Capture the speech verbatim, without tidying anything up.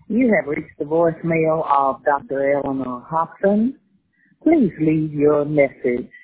You have reached the voicemail of Doctor Eleanor Hobson. Please leave your message